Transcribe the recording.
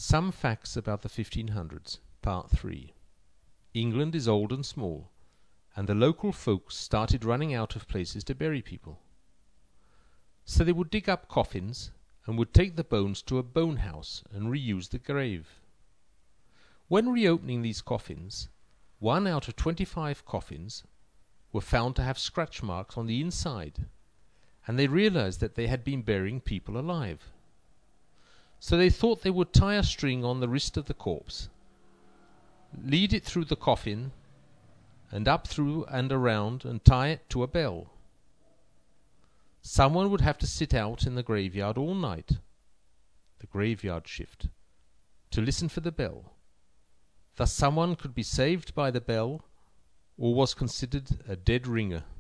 Some Facts About the 1500s, Part 3. England is old and small, and the local folks started running out of places to bury people. So they would dig up coffins and would take the bones to a bone house and reuse the grave. When reopening these coffins, 1 out of 25 coffins were found to have scratch marks on the inside, and they realized that they had been burying people alive. So they thought they would tie a string on the wrist of the corpse, lead it through the coffin, and up through and around, and tie it to a bell. Someone would have to sit out in the graveyard all night, the graveyard shift, to listen for the bell. Thus someone could be saved by the bell, or was considered a dead ringer.